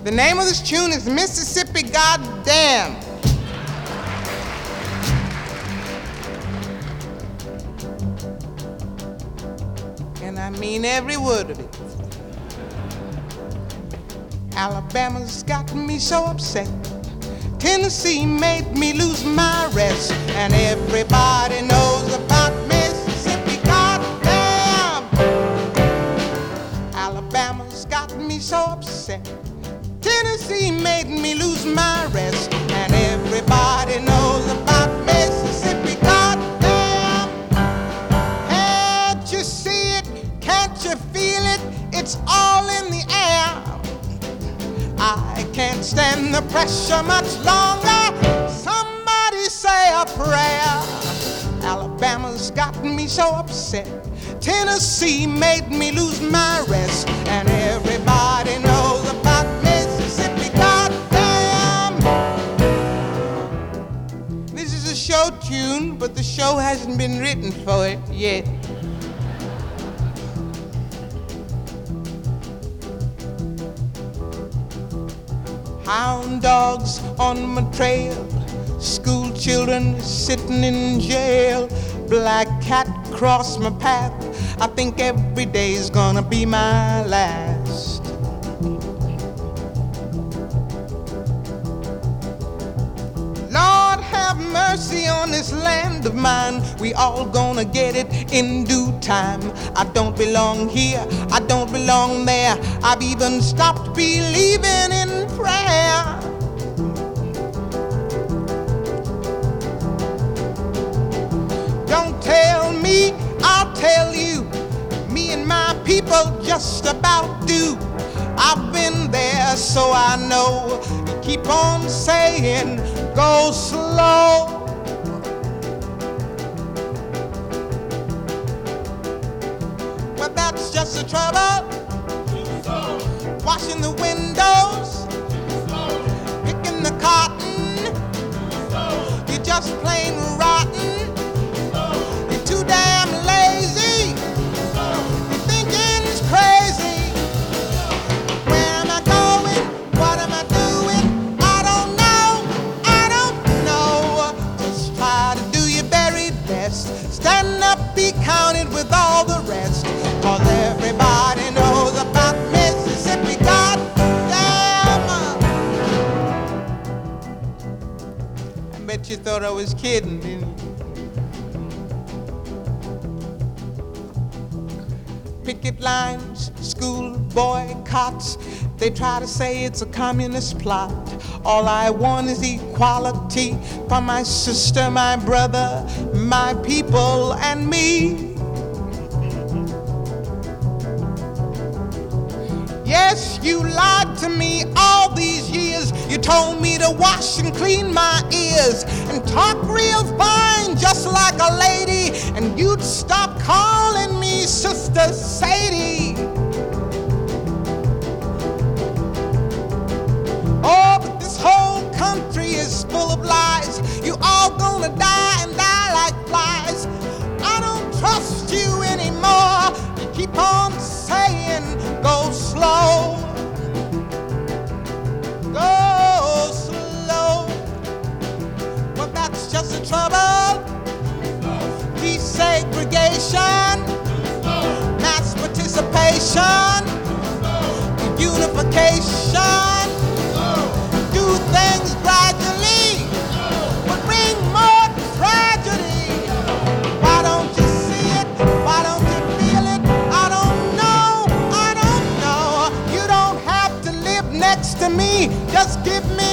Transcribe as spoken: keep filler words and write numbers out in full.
The name of this tune is Mississippi Goddamn. And I mean every word of it. Alabama's got me so upset. Tennessee made me lose my rest. And everybody knows about Mississippi, goddamn. Alabama's got me so upset. Tennessee made me lose my rest. And everybody knows about Mississippi, goddamn. Can't you see it? Can't you feel it? It's all in the air. I can't stand the pressure much longer. Somebody say a prayer. Alabama's got me so upset. Tennessee made me lose my rest. And everybody knows about Mississippi, goddamn. This is a show tune, but the show hasn't been written for it yet. Hound dogs on my trail, school children sitting in jail, black cat cross my path. I think every day's gonna be my last. Lord have mercy on this land of mine. We all gonna get it in due time. I don't belong here, I don't belong there. I've even stopped believing in prayer. Don't tell me, I'll tell you. Me and my people just about do. I've been there, so I know. You keep on saying, go slow. But that's just the trouble. Washing the windows, picking the cotton. You're just plain rotten. You're too damn lazy. Your thinking's crazy. Where am I going? What am I doing? I don't know. I don't know. Just try to do your very best. Stand up, be counted with all the rest. Cause everybody knows about Mississippi, goddamn. I bet you thought I was kidding, didn't you? Picket lines, school boycotts. They try to say it's a communist plot. All I want is equality for my sister, my brother, my people, and me. Yes, you lied to me all these years. You told me to wash and clean my ears and talk real fine, just like a lady. And you'd stop calling me Sister Sadie. Oh, but this whole country is full of lies. You all gonna die and die like flies. I don't trust you anymore. You keep on saying, go slow. Go slow. Well, that's just the trouble. Desegregation, mass participation, unification. Do things gradually, but bring more tragedy. Why don't you see it? Why don't you feel it? I don't know. I don't know. You don't have to live next to me. Just give me